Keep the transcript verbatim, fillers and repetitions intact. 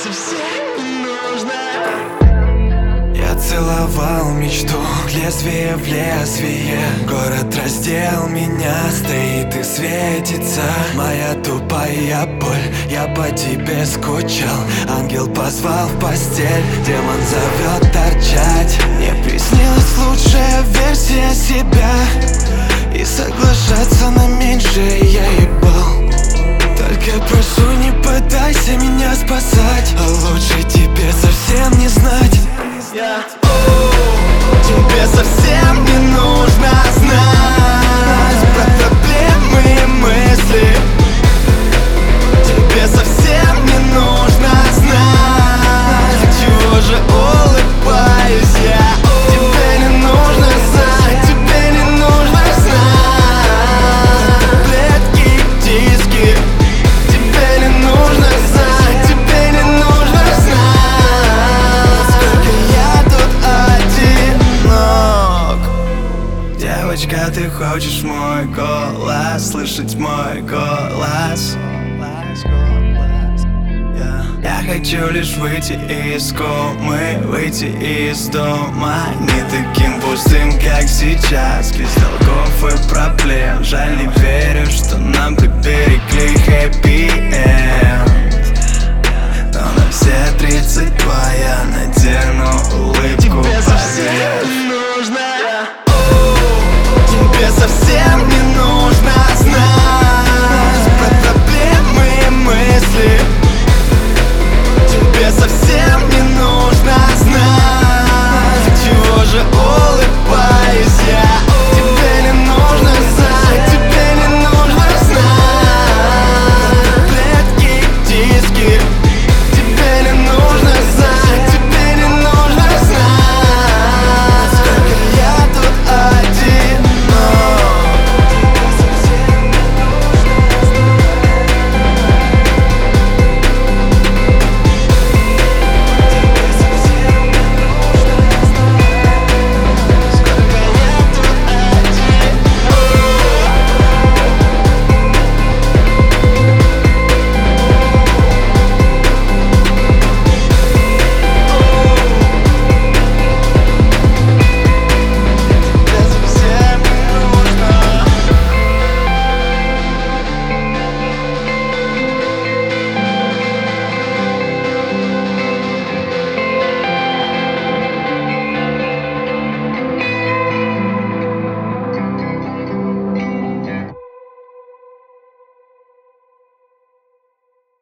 совсем не нужно. Я целовал мечту, лезвие в лезвие. Город раздел меня, стоит и светится. Моя тупая боль, я по тебе скучал. Ангел позвал в постель, демон зовет торчать. Мне приснилась лучшая версия себя, и соглашаться на меньшее я ебал. Только прошу, не пытайся меня спасать, а лучше тебе совсем не знать. Я Тебе совсем не нужно знать про проблемы и мысли. Тебе совсем не нужно знать, чего же улыбаюсь я. Тебе не нужно знать, тебе не нужно знать таблетки, диски. Тебе не нужно знать, тебе не нужно знать, сколько я тут одинок. Девочка, ты хочешь мой голос, слышать мой голос? Я хочу лишь выйти из комы, выйти из дома. Не таким пустым, как сейчас, без долгов и проблем. Жаль, не верю, что нам приберегли хэппи энд. Но на все тридцать два